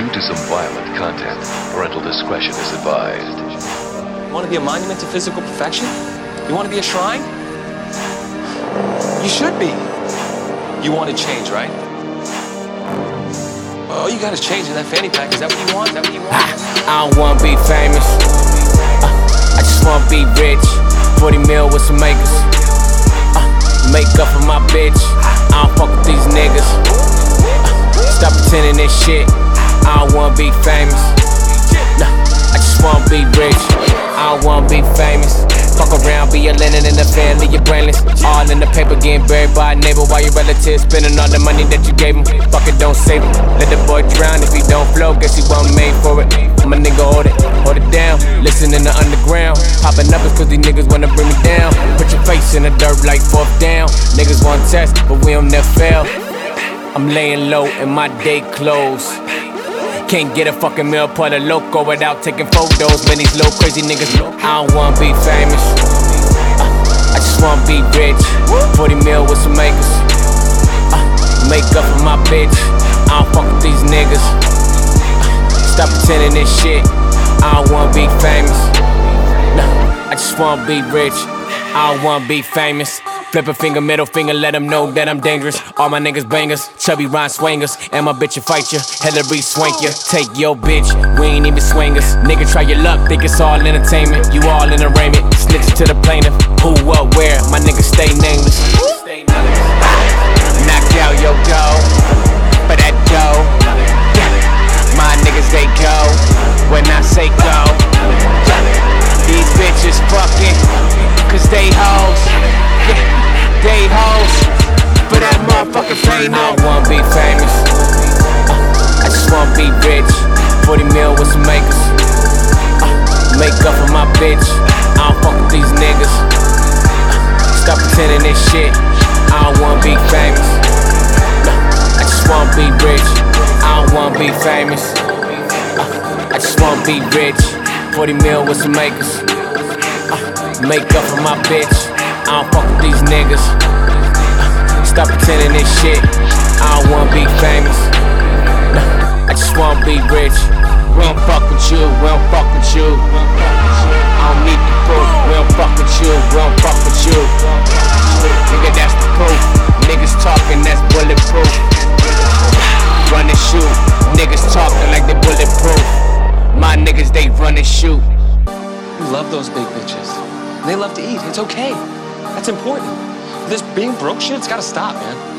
Due to some violent content, parental discretion is advised. You want to be a monument to physical perfection? You want to be a shrine? You should be. You want to change, right? Oh, you got to change in that fanny pack. Is that what you want? Is that what you want? I don't wanna be famous. I just wanna be rich. 40 mil with some acres. Make up for my bitch. I don't fuck with these niggas. Stop pretending this shit. I don't wanna be famous. Nah, I just wanna be rich. I don't wanna be famous. Fuck around, be a linen in the family, you're brainless. All in the paper, getting buried by a neighbor while your relatives spending all the money that you gave him. Fuck it, don't save him. Let the boy drown if he don't flow, guess he wasn't made for it. I'm a nigga, hold it down. Listen in the underground. Popping up is cause these niggas wanna bring me down. Put your face in the dirt like fourth down. Niggas want test, but we don't never fail. I'm laying low in my day clothes. Can't get a fucking meal, pull a loco without taking photos. Man, these little crazy niggas, I don't wanna be famous. I just wanna be rich. 40 mil with some acres. Make up for my bitch. I don't fuck with these niggas. Stop pretending this shit. I don't wanna be famous. Nah, I just wanna be rich. I don't wanna be famous. Flip a finger, middle finger, let them know that I'm dangerous. All my niggas bangers, chubby rhyme swingers. And my bitch will fight you, Hillary swank you. Take your bitch, we ain't even swingers. Nigga try your luck, think it's all entertainment. You all in arraignment, snitch to the plaintiff. Who, what, where, my niggas stay nameless. Knock out your dough, for that dough. My niggas, they go, when I say go. These bitches fucking, cause they hoes. They hoes, for that motherfucking fame. I don't wanna be famous. I just wanna be rich. 40 mil with some acres. Make up for my bitch. I don't fuck with these niggas. Stop pretending this shit. I don't wanna be famous. I just wanna be rich. I don't wanna be famous. I just wanna be rich. 40 mil with some acres. Make up for my bitch. I don't fuck with these niggas. Stop pretending this shit. I don't wanna be famous. I just wanna be rich. We don't fuck with you, we don't fuck with you. I don't need the proof. We don't fuck with you, we don't fuck with you. Nigga, that's the proof. Niggas talking, that's bulletproof. Run and shoot. Niggas talking like they bulletproof. My niggas, they run and shoot. We love those big bitches. They love to eat. It's okay. That's important. This being broke shit, it's gotta stop, man.